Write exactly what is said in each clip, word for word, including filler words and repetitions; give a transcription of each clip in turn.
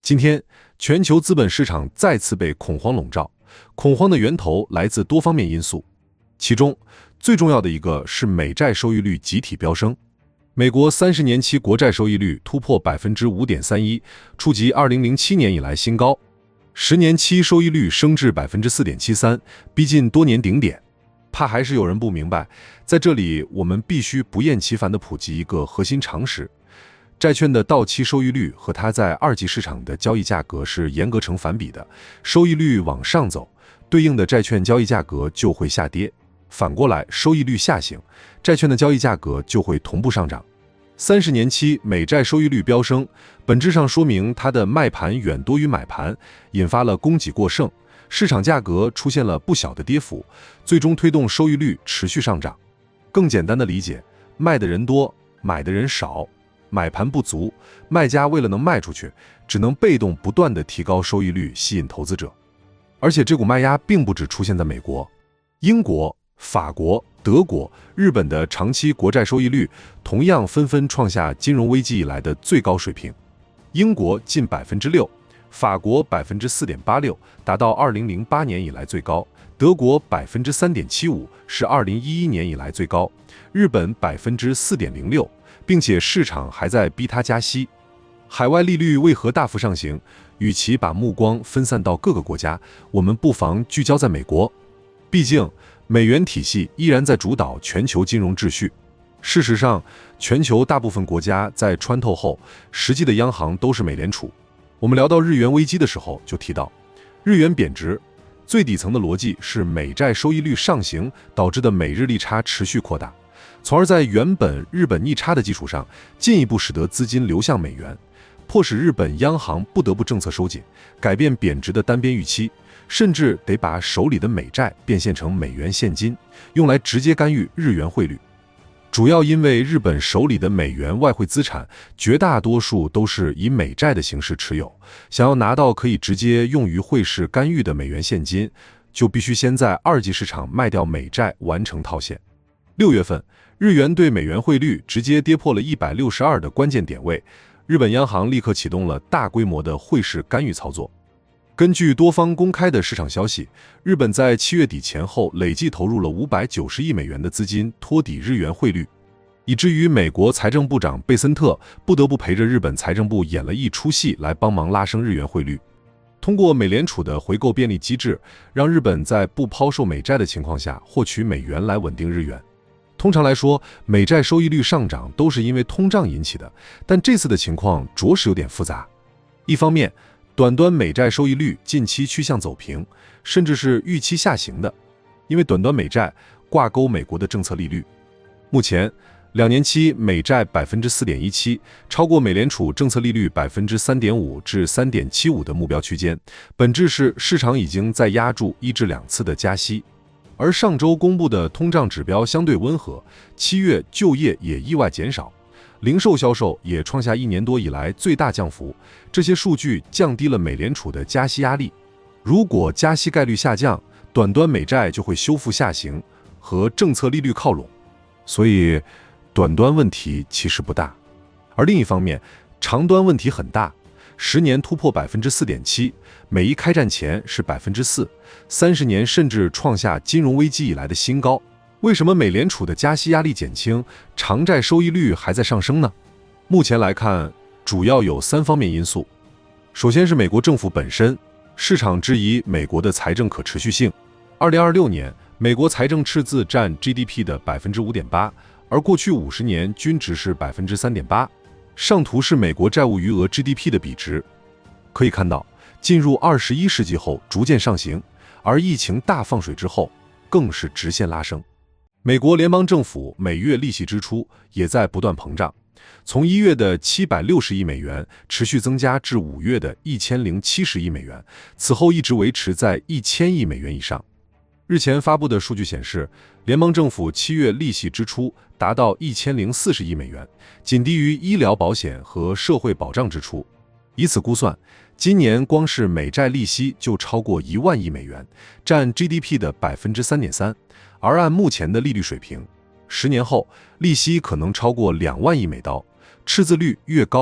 今天，全球资本市场再次被恐慌笼罩，恐慌的源头来自多方面因素，其中最重要的一个是美债收益率集体飙升。美国三十年期国债收益率突破 百分之五点三一， 触及二零零七年以来新高，十年期收益率升至 百分之四点七三， 逼近多年顶点。怕还是有人不明白，在这里我们必须不厌其烦地普及一个核心常识：债券的到期收益率和它在二级市场的交易价格是严格成反比的，收益率往上走，对应的债券交易价格就会下跌，反过来收益率下行，债券的交易价格就会同步上涨。三十年期美债收益率飙升，本质上说明它的卖盘远多于买盘，引发了供给过剩，市场价格出现了不小的跌幅，最终推动收益率持续上涨。更简单的理解，卖的人多，买的人少，买盘不足，卖家为了能卖出去，只能被动不断地提高收益率，吸引投资者。而且这股卖压并不只出现在美国，英国、法国、德国、日本的长期国债收益率同样纷纷创下金融危机以来的最高水平。英国近 百分之六， 法国 百分之四点八六， 达到二零零八年以来最高，德国 百分之三点七五， 是二零一一年以来最高，日本 百分之四点零六， 并且市场还在逼它加息。海外利率为何大幅上行？与其把目光分散到各个国家，我们不妨聚焦在美国。毕竟美元体系依然在主导全球金融秩序。事实上，全球大部分国家在穿透后，实际的央行都是美联储。我们聊到日元危机的时候就提到，日元贬值最底层的逻辑是美债收益率上行导致的美日利差持续扩大，从而在原本日本逆差的基础上，进一步使得资金流向美元，迫使日本央行不得不政策收紧，改变贬值的单边预期，甚至得把手里的美债变现成美元现金，用来直接干预日元汇率。主要因为日本手里的美元外汇资产绝大多数都是以美债的形式持有，想要拿到可以直接用于汇市干预的美元现金，就必须先在二级市场卖掉美债完成套现。六月份，日元对美元汇率直接跌破了一百六十二的关键点位，日本央行立刻启动了大规模的汇市干预操作。根据多方公开的市场消息，日本在七月底前后累计投入了五百九十亿美元的资金托底日元汇率，以至于美国财政部长贝森特不得不陪着日本财政部演了一出戏来帮忙拉升日元汇率。通过美联储的回购便利机制，让日本在不抛售美债的情况下获取美元来稳定日元。通常来说，美债收益率上涨都是因为通胀引起的，但这次的情况着实有点复杂。一方面，短端美债收益率近期趋向走平，甚至是预期下行的，因为短端美债挂钩美国的政策利率。目前，两年期美债 百分之四点一七， 超过美联储政策利率 百分之三点五 至 三点七五 的目标区间，本质是市场已经在压住一至两次的加息。而上周公布的通胀指标相对温和，七月就业也意外减少，零售销售也创下一年多以来最大降幅，这些数据降低了美联储的加息压力。如果加息概率下降，短端美债就会修复下行，和政策利率靠拢，所以短端问题其实不大。而另一方面，长端问题很大，十年突破 百分之四点七， 美一开战前是 百分之四， 三十年甚至创下金融危机以来的新高。为什么美联储的加息压力减轻，长债收益率还在上升呢？目前来看，主要有三方面因素。首先是美国政府本身，市场质疑美国的财政可持续性。二零二六年，美国财政赤字占 G D P 的 百分之五点八， 而过去五十年均值是 百分之三点八。上图是美国债务余额 G D P 的比值，可以看到，进入二十一世纪后逐渐上行，而疫情大放水之后，更是直线拉升。美国联邦政府每月利息支出也在不断膨胀，从一月的七百六十亿美元持续增加至五月的一千零七十亿美元，此后一直维持在一千亿美元以上。日前发布的数据显示，联邦政府七月利息支出达到一千零四十亿美元，仅低于医疗保险和社会保障支出。以此估算，今年光是美债利息就超过一万亿美元，占 G D P 的 百分之三点三。而按目前的利率水平，十年后利息可能超过两万亿美刀，赤字率越高，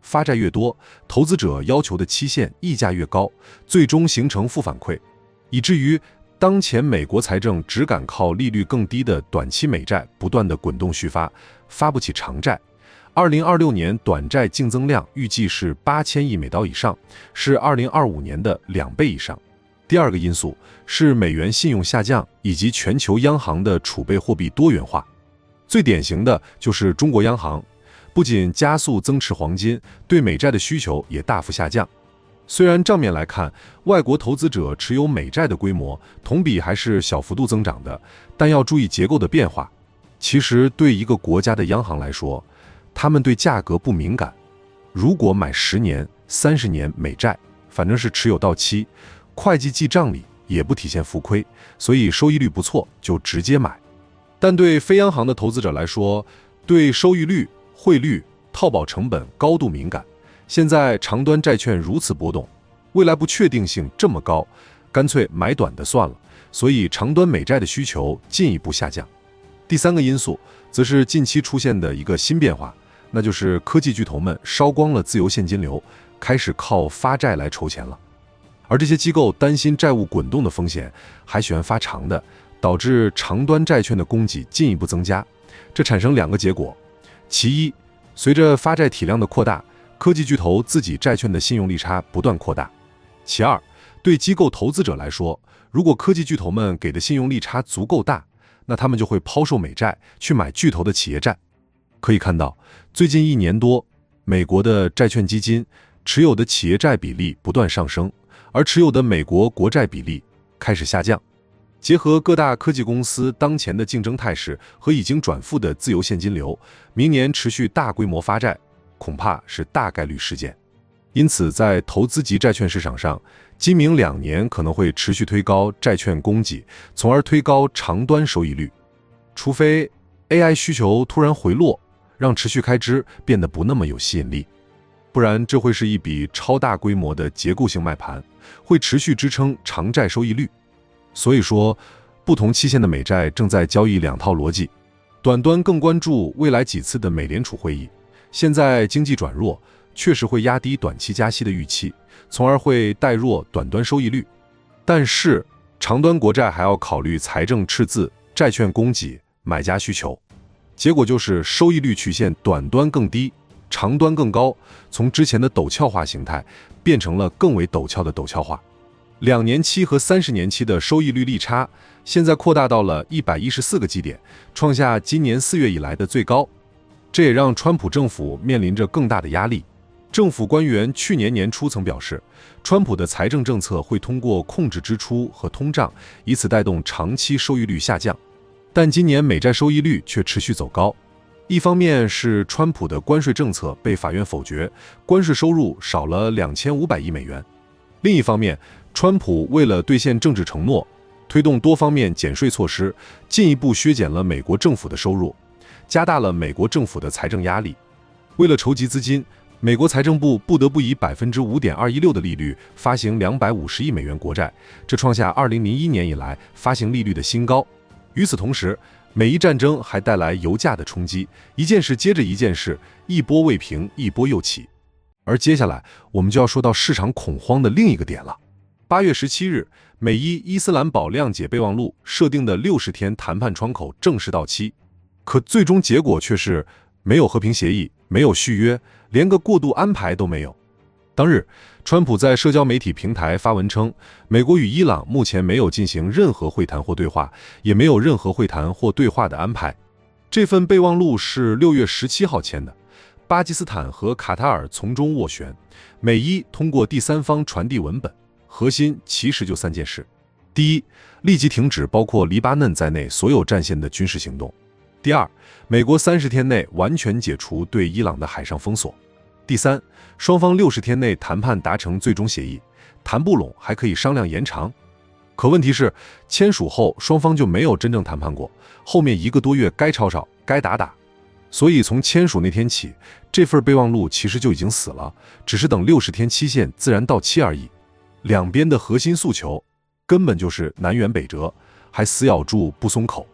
发债越多，投资者要求的期限溢价越高，最终形成负反馈，以至于当前美国财政只敢靠利率更低的短期美债不断的滚动续发，发不起长债。二零二六年短债净增量预计是八千亿美刀以上，是二零二五年的两倍以上。第二个因素是美元信用下降以及全球央行的储备货币多元化。最典型的就是中国央行，不仅加速增持黄金，对美债的需求也大幅下降。虽然账面来看，外国投资者持有美债的规模同比还是小幅度增长的，但要注意结构的变化。其实对一个国家的央行来说，他们对价格不敏感。如果买十年、三十年美债，反正是持有到期，会计记账里也不体现浮亏，所以收益率不错就直接买。但对非央行的投资者来说，对收益率、汇率、套保成本高度敏感。现在长端债券如此波动，未来不确定性这么高，干脆买短的算了，所以长端美债的需求进一步下降。第三个因素则是近期出现的一个新变化，那就是科技巨头们烧光了自由现金流，开始靠发债来筹钱了。而这些机构担心债务滚动的风险，还喜欢发长的，导致长端债券的供给进一步增加。这产生两个结果：其一，随着发债体量的扩大，科技巨头自己债券的信用利差不断扩大；其二，对机构投资者来说，如果科技巨头们给的信用利差足够大，那他们就会抛售美债，去买巨头的企业债。可以看到，最近一年多，美国的债券基金持有的企业债比例不断上升，而持有的美国国债比例开始下降。结合各大科技公司当前的竞争态势和已经转负的自由现金流，明年持续大规模发债恐怕是大概率事件。因此在投资级债券市场上，今明两年可能会持续推高债券供给，从而推高长端收益率。除非 A I 需求突然回落，让持续开支变得不那么有吸引力，不然这会是一笔超大规模的结构性卖盘，会持续支撑长债收益率。所以说，不同期限的美债正在交易两套逻辑，短端更关注未来几次的美联储会议。现在经济转弱，确实会压低短期加息的预期，从而会带弱短端收益率。但是长端国债还要考虑财政赤字、债券供给、买家需求，结果就是收益率曲线短端更低，长端更高，从之前的陡峭化形态变成了更为陡峭的陡峭化。两年期和三十年期的收益率利差现在扩大到了一百一十四个基点，创下今年四月以来的最高。这也让川普政府面临着更大的压力。政府官员去年年初曾表示，川普的财政政策会通过控制支出和通胀，以此带动长期收益率下降。但今年美债收益率却持续走高。一方面是川普的关税政策被法院否决，关税收入少了两千五百亿美元；另一方面，川普为了兑现政治承诺，推动多方面减税措施，进一步削减了美国政府的收入，加大了美国政府的财政压力。为了筹集资金，美国财政部不得不以 百分之五点二一六 的利率发行两百五十亿美元国债，这创下二零零一年以来发行利率的新高。与此同时，美伊战争还带来油价的冲击，一件事接着一件事，一波未平，一波又起。而接下来我们就要说到市场恐慌的另一个点了。八月十七日，美伊伊斯兰堡谅解备忘录设定的六十天谈判窗口正式到期，可最终结果却是没有和平协议，没有续约，连个过渡安排都没有。当日，川普在社交媒体平台发文称，美国与伊朗目前没有进行任何会谈或对话，也没有任何会谈或对话的安排。这份备忘录是六月十七号签的，巴基斯坦和卡塔尔从中斡旋，美伊通过第三方传递文本。核心其实就三件事：第一，立即停止包括黎巴嫩在内所有战线的军事行动；第二，美国三十天内完全解除对伊朗的海上封锁；第三，双方六十天内谈判达成最终协议，谈不拢还可以商量延长。可问题是，签署后双方就没有真正谈判过，后面一个多月该吵吵，该打打。所以从签署那天起，这份备忘录其实就已经死了，只是等六十天期限自然到期而已。两边的核心诉求根本就是南辕北辙，还死咬住不松口。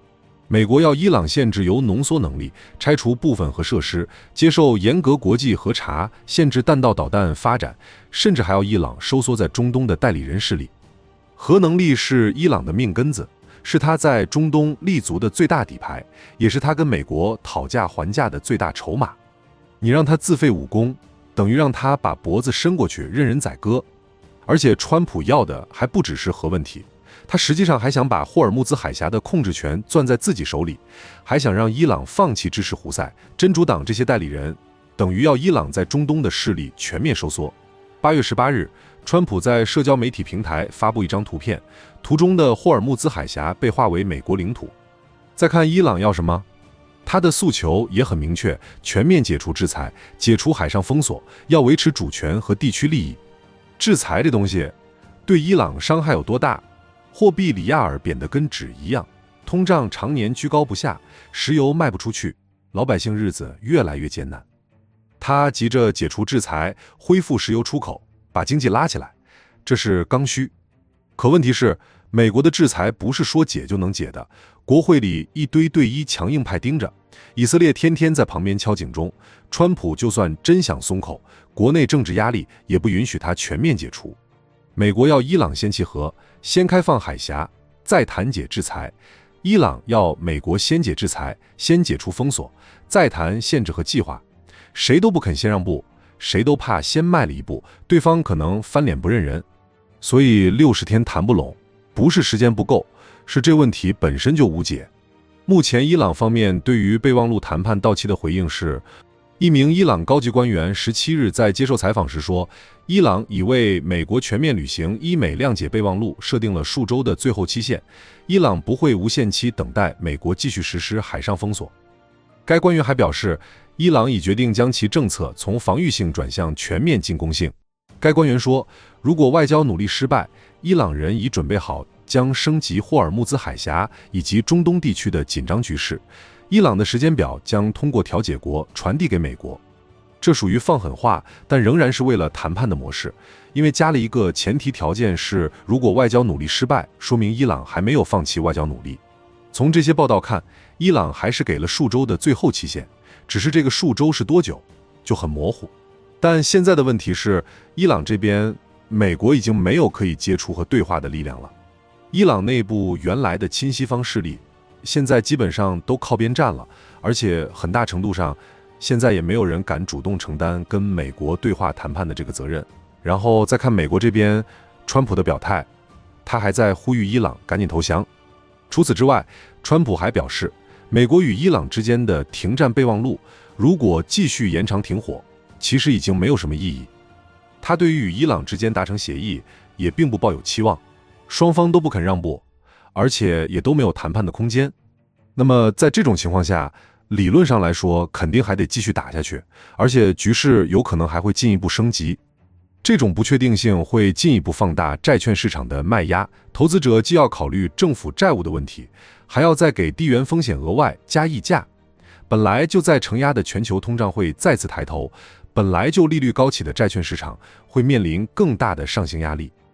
美国要伊朗限制铀浓缩能力，拆除部分核设施，接受严格国际核查，限制弹道导弹发展，甚至还要伊朗收缩在中东的代理人势力。核能力是伊朗的命根子，是他在中东立足的最大底牌，也是他跟美国讨价还价的最大筹码。你让他自废武功，等于让他把脖子伸过去任人宰割。而且川普要的还不只是核问题，他实际上还想把霍尔木兹海峡的控制权攥在自己手里，还想让伊朗放弃支持胡塞、真主党这些代理人，等于要伊朗在中东的势力全面收缩。八月十八日，川普在社交媒体平台发布一张图片，图中的霍尔木兹海峡被划为美国领土。再看伊朗要什么，他的诉求也很明确，全面解除制裁，解除海上封锁，要维持主权和地区利益。制裁这东西对伊朗伤害有多大？货币里亚尔贬得跟纸一样，通胀常年居高不下，石油卖不出去，老百姓日子越来越艰难。他急着解除制裁，恢复石油出口，把经济拉起来，这是刚需。可问题是，美国的制裁不是说解就能解的，国会里一堆对伊强硬派盯着，以色列天天在旁边敲警钟，川普就算真想松口，国内政治压力也不允许他全面解除。美国要伊朗先契合，先开放海峡，再谈解制裁；伊朗要美国先解制裁，先解除封锁，再谈限制和计划。谁都不肯先让步，谁都怕先迈了一步，对方可能翻脸不认人。所以六十天谈不拢，不是时间不够，是这问题本身就无解。目前伊朗方面对于备忘录谈判到期的回应是，一名伊朗高级官员十七日在接受采访时说，伊朗已为美国全面履行伊美谅解备忘录设定了数周的最后期限，伊朗不会无限期等待美国继续实施海上封锁。该官员还表示，伊朗已决定将其政策从防御性转向全面进攻性。该官员说，如果外交努力失败，伊朗人已准备好将升级霍尔木兹海峡以及中东地区的紧张局势，伊朗的时间表将通过调解国传递给美国。这属于放狠话，但仍然是为了谈判的模式，因为加了一个前提条件是，如果外交努力失败，说明伊朗还没有放弃外交努力。从这些报道看，伊朗还是给了数周的最后期限，只是这个数周是多久就很模糊。但现在的问题是，伊朗这边美国已经没有可以接触和对话的力量了。伊朗内部原来的亲西方势力现在基本上都靠边站了，而且很大程度上现在也没有人敢主动承担跟美国对话谈判的这个责任。然后再看美国这边川普的表态，他还在呼吁伊朗赶紧投降。除此之外，川普还表示，美国与伊朗之间的停战备忘录如果继续延长停火，其实已经没有什么意义。他对于与伊朗之间达成协议也并不抱有期望，双方都不肯让步，而且也都没有谈判的空间。那么在这种情况下，理论上来说肯定还得继续打下去，而且局势有可能还会进一步升级。这种不确定性会进一步放大债券市场的卖压，投资者既要考虑政府债务的问题，还要再给地缘风险额外加溢价。本来就在承压的全球通胀会再次抬头，本来就利率高企的债券市场会面临更大的上行压力。